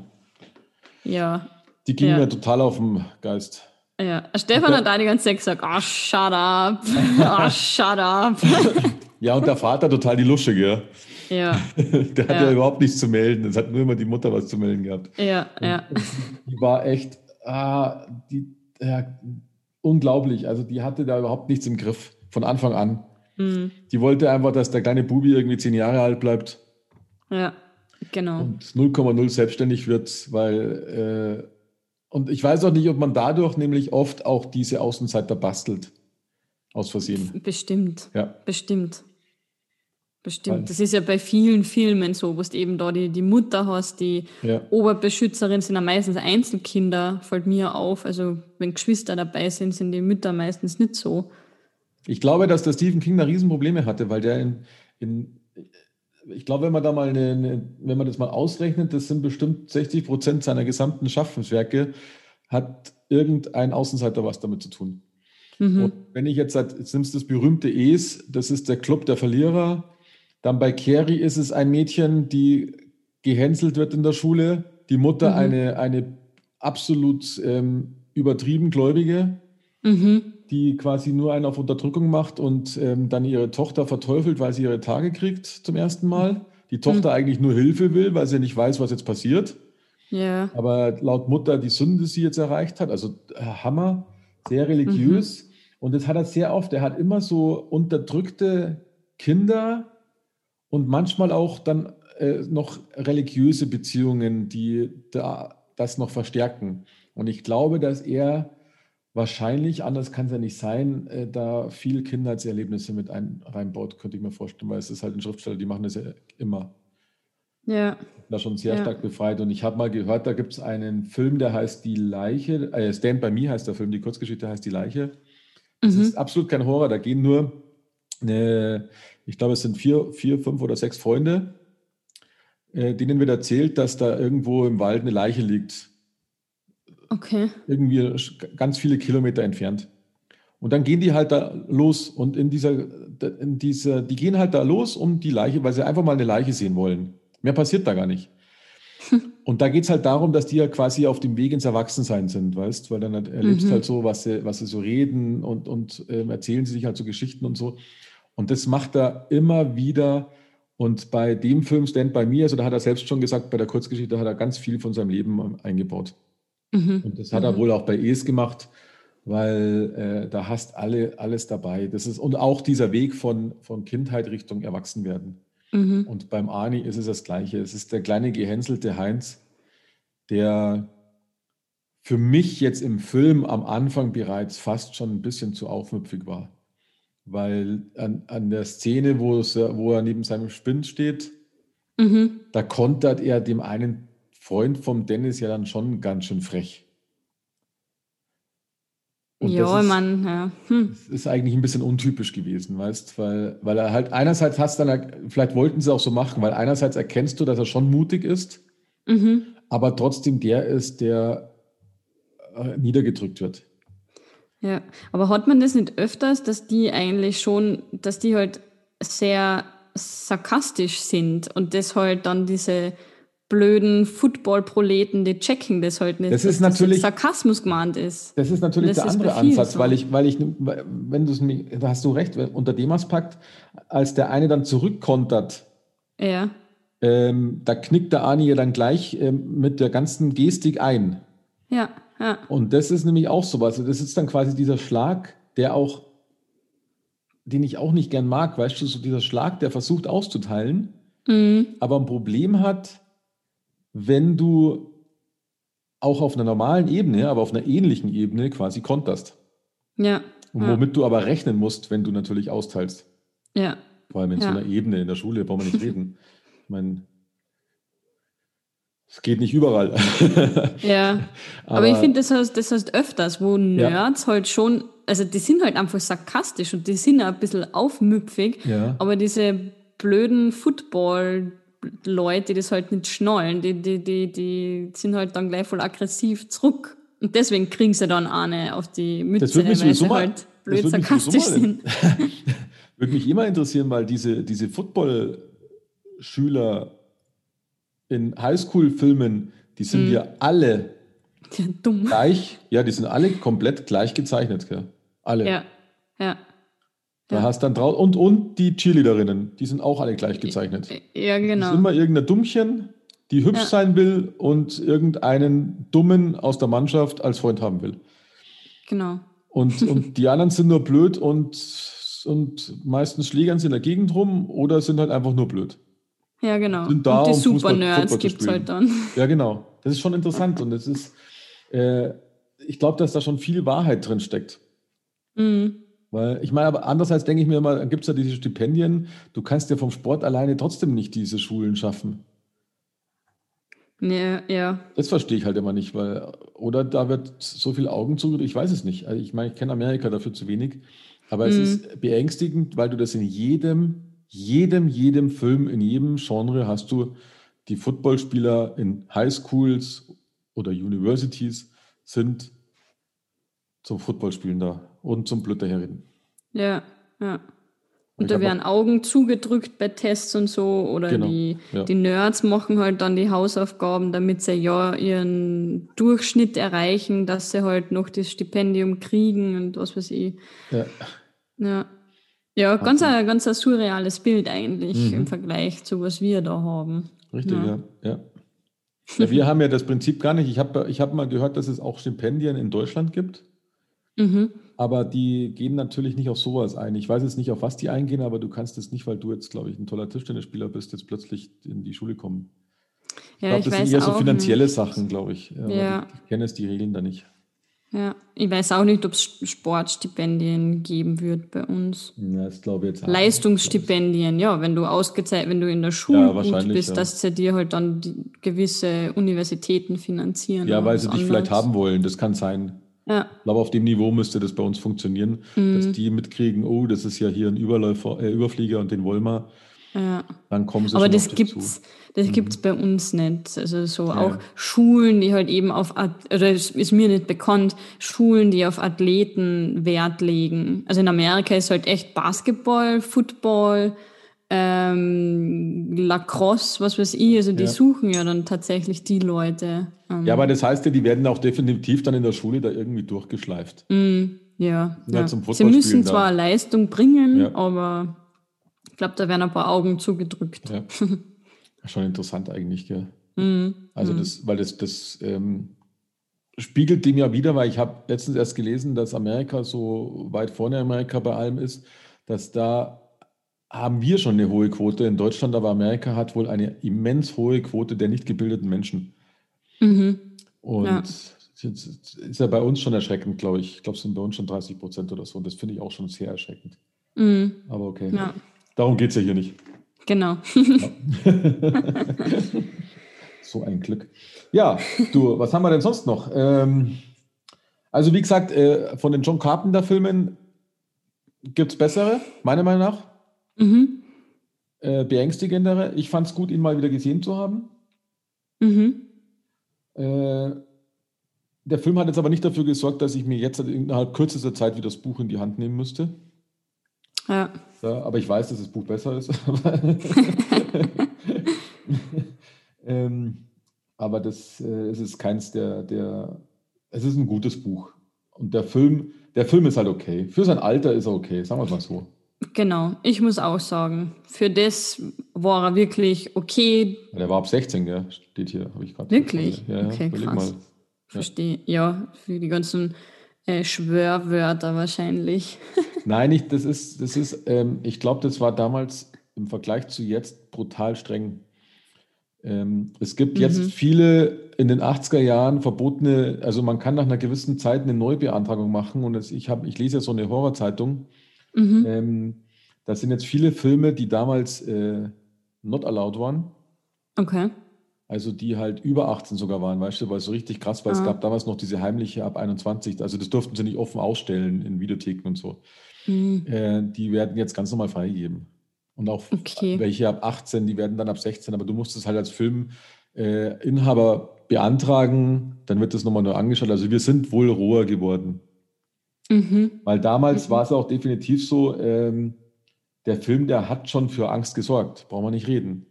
Ja, Die ging ja, mir total auf den Geist. ja. Und Stefan hat der, da die ganze Zeit gesagt, ah, shut up, ah, shut up. ja, und der Vater total die Lusche, gell? Ja, Der hat ja ja, überhaupt nichts zu melden. Es hat nur immer die Mutter was zu melden gehabt. ja, Und, ja. und die, die war echt, ah, die, ja, unglaublich. Also die hatte da überhaupt nichts im Griff von Anfang an. Hm, Die wollte einfach, dass der kleine Bubi irgendwie zehn Jahre alt bleibt ja, genau. und null Komma null selbstständig wird, weil, äh, und ich weiß auch nicht, ob man dadurch nämlich oft auch diese Außenseiter bastelt, aus Versehen. Bestimmt, Ja, bestimmt. Bestimmt. weil, Das ist ja bei vielen Filmen so, wo du eben da die, die Mutter hast, die ja. Oberbeschützerin sind ja meistens Einzelkinder, fällt mir auf. Also wenn Geschwister dabei sind, sind die Mütter meistens nicht so. Ich glaube, dass der Stephen King da Riesenprobleme hatte, weil der in, in ich glaube, wenn man da mal eine, eine, wenn man das mal ausrechnet, das sind bestimmt sechzig Prozent seiner gesamten Schaffenswerke, hat irgendein Außenseiter was damit zu tun. Und Mhm. wenn ich jetzt sage, jetzt nimmst du das berühmte Es, das ist der Club der Verlierer. Dann bei Carrie ist es ein Mädchen, die gehänselt wird in der Schule. Die Mutter Mhm. eine, eine absolut ähm, übertrieben Gläubige, Mhm. die quasi nur einen auf Unterdrückung macht und ähm, dann ihre Tochter verteufelt, weil sie ihre Tage kriegt zum ersten Mal. Die Tochter Mhm. eigentlich nur Hilfe will, weil sie nicht weiß, was jetzt passiert. Ja. Aber laut Mutter die Sünde, die sie jetzt erreicht hat, also äh, Hammer, sehr Mhm. religiös. Und das hat er sehr oft. Er hat immer so unterdrückte Kinder und manchmal auch dann äh, noch religiöse Beziehungen, die da, das noch verstärken. Und ich glaube, dass er wahrscheinlich, anders kann es ja nicht sein, äh, da viel Kindheitserlebnisse mit ein, reinbaut, könnte ich mir vorstellen, weil es ist halt ein Schriftsteller, die machen das ja immer. Ja. Da schon sehr Ja. stark befreit. Und ich habe mal gehört, da gibt es einen Film, der heißt Die Leiche, äh, Stand by Me heißt der Film, die Kurzgeschichte heißt Die Leiche. Das ist Mhm. absolut kein Horror, da gehen nur, eine, ich glaube, es sind vier, vier, fünf oder sechs Freunde, äh, denen wird erzählt, dass da irgendwo im Wald eine Leiche liegt, Okay. irgendwie ganz viele Kilometer entfernt. Und dann gehen die halt da los und in dieser, in dieser, die gehen halt da los um die Leiche, weil sie einfach mal eine Leiche sehen wollen. Mehr passiert da gar nicht. Und da geht es halt darum, dass die ja quasi auf dem Weg ins Erwachsensein sind, weißt, weil dann erlebst halt Mhm. so, was sie, was sie so reden und, und ähm, erzählen sie sich halt so Geschichten und so. Und das macht er immer wieder. Und bei dem Film Stand By Me, also da hat er selbst schon gesagt, bei der Kurzgeschichte hat er ganz viel von seinem Leben ähm, eingebaut. Mhm. Und das hat er Mhm. wohl auch bei Es gemacht, weil äh, da hast alle alles dabei. Das ist, und auch dieser Weg von, von Kindheit Richtung Erwachsenwerden. Mhm. Und beim Arnie ist es das Gleiche. Es ist der kleine gehänselte Heinz, der für mich jetzt im Film am Anfang bereits fast schon ein bisschen zu aufmüpfig war. Weil an, an der Szene, wo, es, wo er neben seinem Spind steht, Mhm. da kontert er dem einen Freund vom Dennis ja dann schon ganz schön frech. Und das Ja, ich ist, meine, ja. Hm. das ist eigentlich ein bisschen untypisch gewesen, weißt, weil, weil er halt einerseits hast dann, vielleicht wollten sie auch so machen, weil einerseits erkennst du, dass er schon mutig ist, Mhm. aber trotzdem der ist, der äh, niedergedrückt wird. Ja, aber hat man das nicht öfters, dass die eigentlich schon, dass die halt sehr sarkastisch sind und das halt dann diese blöden Football-Proleten, die checken das halt Das nicht, ist dass das jetzt natürlich, Sarkasmus gemeint ist. das ist Und natürlich das der ist bei andere vielen Ansatz, weil so. ich, weil ich, wenn du es, da hast du recht, unter dem Aspekt, als der eine dann zurückkontert, Ja, ähm, da knickt der Ani ja dann gleich ähm, mit der ganzen Gestik ein. ja, ja. Und das ist nämlich auch sowas. Das ist dann quasi dieser Schlag, der auch, den ich auch nicht gern mag, weißt du, so dieser Schlag, der versucht auszuteilen, Mhm. aber ein Problem hat, wenn du auch auf einer normalen Ebene, aber auf einer ähnlichen Ebene quasi konterst. Ja, Und ja, womit du aber rechnen musst, wenn du natürlich austeilst. ja, Vor allem in so ja, einer Ebene in der Schule, brauchen wir nicht reden. Ich meine, es geht nicht überall. ja. Aber ich finde, Aber das heißt, das heißt öfters, wo ja, Nerds halt schon, also die sind halt einfach sarkastisch und die sind auch ein bisschen aufmüpfig, ja, aber diese blöden Football- Leute, die das halt nicht schnallen, die, die, die, die sind halt dann gleich voll aggressiv zurück. Und deswegen kriegen sie dann eine auf die Das Mütze, würde mich weil sowieso sie mal, halt das blöd würde mich sowieso sarkastisch mal, sind. würde mich immer interessieren, weil diese, diese Football-Schüler in Highschool-Filmen, die sind ja alle Ja, dumm. gleich, ja, die sind alle komplett gleich gezeichnet, gell? Alle. Ja, ja, Da ja. hast dann drau und, und die Cheerleaderinnen, die sind auch alle gleich gezeichnet. Ja, Es ist genau. immer irgendein Dummchen, die hübsch Ja, sein will und irgendeinen Dummen aus der Mannschaft als Freund haben will. genau. Und, und die anderen sind nur blöd und, und meistens schlägern sie in der Gegend rum oder sind halt einfach nur blöd. Ja, genau. Sind da, Und die um Fußball, Super-Nerds Football zu gibt es halt spielen. dann. Ja, genau. Das ist schon interessant und es ist, äh, ich glaube, dass da schon viel Wahrheit drin steckt. Mhm. Weil ich meine, aber andererseits denke ich mir immer, dann gibt es ja diese Stipendien, du kannst ja vom Sport alleine trotzdem nicht diese Schulen schaffen. Ja, ja. Das verstehe ich halt immer nicht, weil, oder da wird so viel Augen zugedrückt, ich weiß es nicht. Also ich meine, ich kenne Amerika dafür zu wenig, aber es Mhm. ist beängstigend, weil du das in jedem, jedem, jedem Film, in jedem Genre hast du die Footballspieler in Highschools oder Universities sind zum Footballspielen da und zum Blöd daherreden. Ja, ja. Aber Und ich da habe werden mal, Augen zugedrückt bei Tests und so. Oder genau, die, ja. die Nerds machen halt dann die Hausaufgaben, damit sie ja ihren Durchschnitt erreichen, dass sie halt noch das Stipendium kriegen und was weiß ich. Ja, Ja, ja, ganz Wahnsinn. ein, ganz ein surreales Bild eigentlich im Mhm. Vergleich zu was wir da haben. Richtig, Ja. ja. Ja. Ja, wir haben ja das Prinzip gar nicht. Ich habe ich hab mal gehört, dass es auch Stipendien in Deutschland gibt, Mhm. aber die gehen natürlich nicht auf sowas ein. Ich weiß jetzt nicht, auf was die eingehen, aber du kannst es nicht, weil du jetzt, glaube ich, ein toller Tischtennisspieler bist, jetzt plötzlich in die Schule kommen. Ich Ja, glaube, ich das sind weiß eher so auch finanzielle nicht. Sachen, glaube ich. Ja, aber Ja, ich, ich kenne jetzt die Regeln da nicht. ja. Ich weiß auch nicht, ob es Sportstipendien geben wird bei uns. Ja, das glaube ich jetzt auch nicht. Ich glaube, es, Leistungsstipendien, ja, wenn du ausgezeichnet, wenn du in der Schule ja, gut wahrscheinlich, bist, ja. dass sie dir halt dann die gewisse Universitäten finanzieren Ja, oder weil was sie dich vielleicht anderes. haben wollen, das kann sein. Ja, Ich glaube, auf dem Niveau müsste das bei uns funktionieren, dass die mitkriegen, oh, das ist ja hier ein Überläufer, äh, Überflieger und den wollen wir. ja. Dann kommen sie Aber schon auf das dich zu. gibt's, das gibt's Mhm. bei uns nicht. Also so Ja, auch ja. Schulen, die halt eben auf, At- oder es ist mir nicht bekannt, Schulen, die auf Athleten Wert legen. Also in Amerika ist halt echt Basketball, Football, ähm, Lacrosse, was weiß ich. Also die Ja. suchen ja dann tatsächlich die Leute. Ja, aber Ähm, das heißt ja, die werden auch definitiv dann in der Schule da irgendwie durchgeschleift. ja, Die sind halt ja. zum Sie müssen Footballspielen zwar da. Leistung bringen, Ja, aber ich glaube, da werden ein paar Augen zugedrückt. ja. Schon interessant eigentlich, gell? Also das, weil das, das ähm, spiegelt dem ja wieder, weil ich habe letztens erst gelesen, dass Amerika so weit vorne Amerika bei allem ist, dass da haben wir schon eine hohe Quote in Deutschland, aber Amerika hat wohl eine immens hohe Quote der nicht gebildeten Menschen. Ja. Und jetzt ist ja bei uns schon erschreckend, glaube ich. Ich glaube, es sind bei uns schon dreißig Prozent oder so. Und das finde ich auch schon sehr erschreckend. Aber okay. Ja, Darum geht es ja hier nicht. genau. Ja. So ein Glück. Ja, du, was haben wir denn sonst noch? Ähm, also, wie gesagt, äh, von den John Carpenter-Filmen gibt es bessere, meiner Meinung nach. Äh, beängstigendere. Ich fand es gut, ihn mal wieder gesehen zu haben. Äh, der Film hat jetzt aber nicht dafür gesorgt, dass ich mir jetzt innerhalb kürzester Zeit wieder das Buch in die Hand nehmen müsste. Ja. Ja, aber ich weiß, dass das Buch besser ist. ähm, aber das äh, es ist keins der, der. Es ist ein gutes Buch. Und der Film, der Film ist halt okay. Für sein Alter ist er okay, sagen wir es mal so. Genau, ich muss auch sagen, für das war er wirklich okay. Der war ab sechzehn, gell? Steht hier, habe ich gerade hier vor mir. Wirklich? Ja, ja, Okay, überleg mal. krass. Ja. Verstehe. Ja, für die ganzen äh, Schwörwörter wahrscheinlich. Nein, ich, das ist, das ist, ähm, ich glaube, das war damals im Vergleich zu jetzt brutal streng. Ähm, es gibt jetzt viele in den achtziger Jahren verbotene, also man kann nach einer gewissen Zeit eine Neubeantragung machen und es, ich, hab, ich lese ja so eine Horrorzeitung. Ähm, da sind jetzt viele Filme, die damals äh, not allowed waren, Okay. also die halt über achtzehn sogar waren, weißt du, weil es so richtig krass war. Es Ah. gab damals noch diese heimliche ab einundzwanzig, also das durften sie nicht offen ausstellen in Videotheken und so. Äh, die werden jetzt ganz normal freigegeben. Und auch Okay. welche ab achtzehn, die werden dann ab sechzehn, aber du musst es halt als Filminhaber äh, beantragen, dann wird das nochmal neu angeschaut. Also wir sind wohl roher geworden. Mhm. Weil damals war Mhm. es auch definitiv so, ähm, der Film, der hat schon für Angst gesorgt, brauchen wir nicht reden.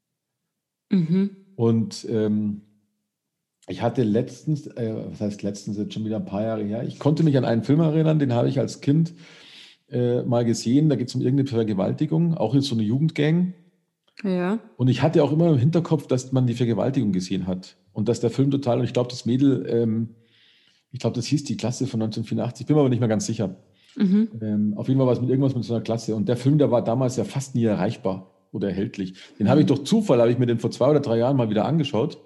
Mhm. Und ähm, ich hatte letztens, äh, was heißt letztens, jetzt schon wieder ein paar Jahre her, ich konnte mich an einen Film erinnern, den habe ich als Kind äh, mal gesehen. Da geht es um irgendeine Vergewaltigung, auch jetzt so eine Jugendgang. Ja. Und ich hatte auch immer im Hinterkopf, dass man die Vergewaltigung gesehen hat. Und dass der Film total, und ich glaube, das Mädel, ähm, ich glaube, das hieß die Klasse von neunzehnhundertvierundachtzig, bin mir aber nicht mehr ganz sicher. Mhm. Ähm, auf jeden Fall war es mit irgendwas mit so einer Klasse. Und der Film, der war damals ja fast nie erreichbar oder erhältlich. Den habe ich Mhm. durch Zufall, habe ich mir den vor zwei oder drei Jahren mal wieder angeschaut.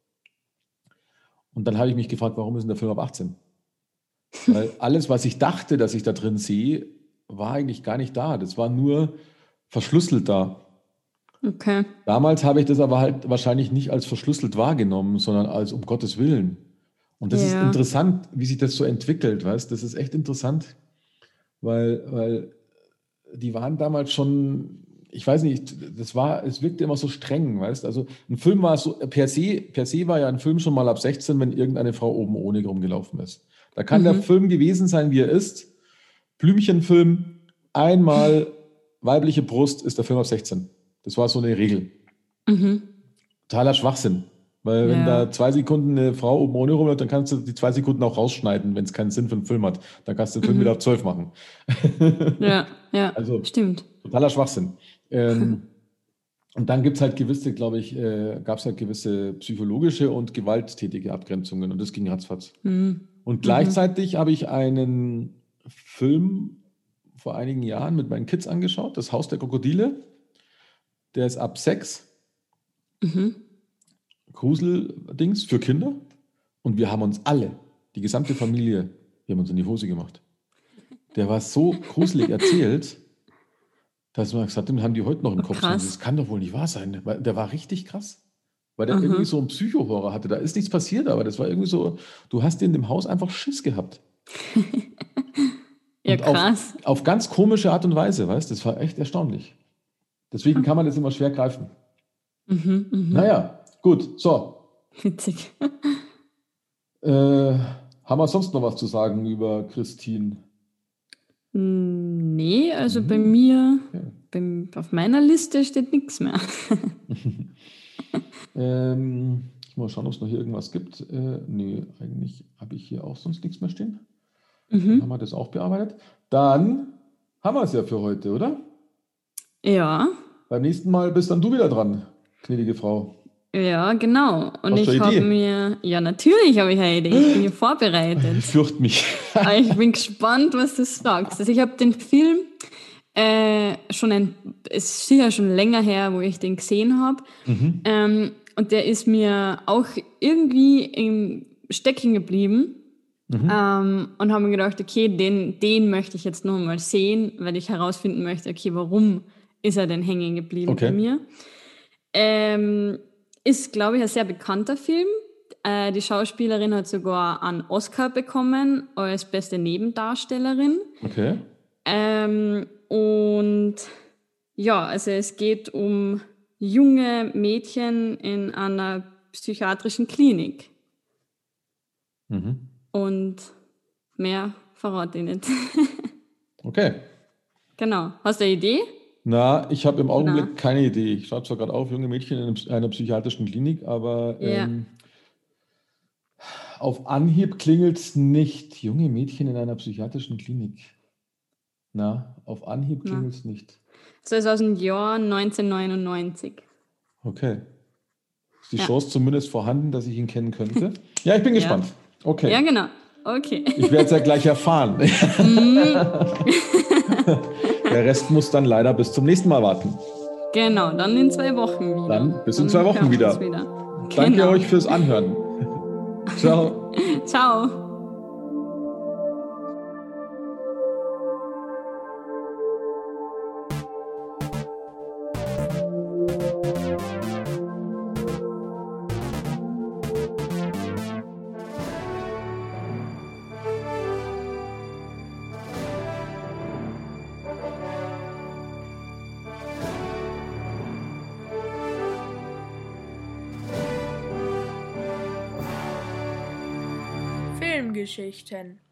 Und dann habe ich mich gefragt, warum ist denn der Film ab achtzehn? Weil alles, was ich dachte, dass ich da drin sehe, war eigentlich gar nicht da. Das war nur verschlüsselt da. Okay. Damals habe ich das aber halt wahrscheinlich nicht als verschlüsselt wahrgenommen, sondern als um Gottes Willen. Und das ist Ja. interessant, wie sich das so entwickelt, weißt? Das ist echt interessant, weil, weil die waren damals schon, ich weiß nicht, das war, es wirkte immer so streng, weißt? Also ein Film war so, per se, per se war ja ein Film schon mal ab sechzehn, wenn irgendeine Frau oben ohne rumgelaufen ist. Da kann der Mhm. Film gewesen sein, wie er ist. Blümchenfilm, einmal weibliche Brust, ist der Film ab sechzehn. Das war so eine Regel. Mhm. Totaler Schwachsinn. Weil wenn Ja. da zwei Sekunden eine Frau oben ohne rumläuft, dann kannst du die zwei Sekunden auch rausschneiden, wenn es keinen Sinn für einen Film hat. Dann kannst du den Film wieder Mhm. auf zwölf machen. Ja. Ja. Also Stimmt. totaler Schwachsinn. Ähm, und dann gibt es halt gewisse, glaube ich, äh, gab es halt gewisse psychologische und gewalttätige Abgrenzungen und das ging ratzfatz. Mhm. Und Mhm. gleichzeitig habe ich einen Film vor einigen Jahren mit meinen Kids angeschaut, Das Haus der Krokodile. Der ist ab sechs, Mhm. Gruseldings für Kinder. Und wir haben uns alle, die gesamte Familie, wir haben uns in die Hose gemacht. Der war so gruselig erzählt, dass wir gesagt haben, haben die heute noch im Oh, Kopf. So, das krass. kann doch wohl nicht wahr sein. Weil der war richtig krass. Weil der irgendwie Aha. so einen Psycho-Horror hatte. Da ist nichts passiert, aber das war irgendwie so, du hast in dem Haus einfach Schiss gehabt. Ja, Und auf, krass. auf ganz komische Art und Weise, weißt du, das war echt erstaunlich. Deswegen kann man das immer schwer greifen. Mhm. Mhm. Naja, gut, so. Witzig. Äh, haben wir sonst noch was zu sagen über Christine? Nee, also bei Mhm. mir, Okay. beim, auf meiner Liste steht nichts mehr. ähm, ich muss schauen, ob es noch hier irgendwas gibt. Äh, nee, eigentlich habe ich hier auch sonst nichts mehr stehen. Dann haben Mhm. wir das auch bearbeitet. Dann haben wir es ja für heute, oder? Ja, Beim nächsten Mal bist dann du wieder dran, gnädige Frau. ja, genau. Und Hast du ich eine habe Idee? mir, ja, natürlich habe ich eine Idee. Ich bin hier vorbereitet. Ich fürchte mich. Aber ich bin gespannt, was du sagst. Also ich habe den Film äh, schon ein, es ist sicher schon länger her, wo ich den gesehen habe. Mhm. Ähm, und der ist mir auch irgendwie im Stecken geblieben. Mhm. Ähm, und habe mir gedacht, okay, den, den möchte ich jetzt noch mal sehen, weil ich herausfinden möchte, okay, warum ist er denn hängen geblieben bei Okay. mir? Ähm, ist, glaube ich, ein sehr bekannter Film. Äh, die Schauspielerin hat sogar einen Oscar bekommen als beste Nebendarstellerin. Okay. Ähm, und ja, also es geht um junge Mädchen in einer psychiatrischen Klinik. Mhm. Und mehr verrate ich nicht. Okay. Genau. Hast du eine Idee? Na, ich habe im Na. Augenblick keine Idee. Ich schreibe zwar gerade auf, junge Mädchen in einem- einer psychiatrischen Klinik, aber Ja. ähm, auf Anhieb klingelt es nicht. Junge Mädchen in einer psychiatrischen Klinik. Na, auf Anhieb Na. klingelt es nicht. Das ist aus dem Jahr neunzehnhundertneunundneunzig. Okay. Ist die Ja. Chance zumindest vorhanden, dass ich ihn kennen könnte? Ja, ich bin Ja. gespannt. Okay. Ja, genau. Okay. Ich werde es ja gleich erfahren. Mhm. Der Rest muss dann leider bis zum nächsten Mal warten. Genau, dann in zwei Wochen wieder. Dann bis in Dann zwei Wochen hören wir wieder. uns wieder. Danke Genau. euch fürs Anhören. Ciao. Ciao. Vorgeschichten.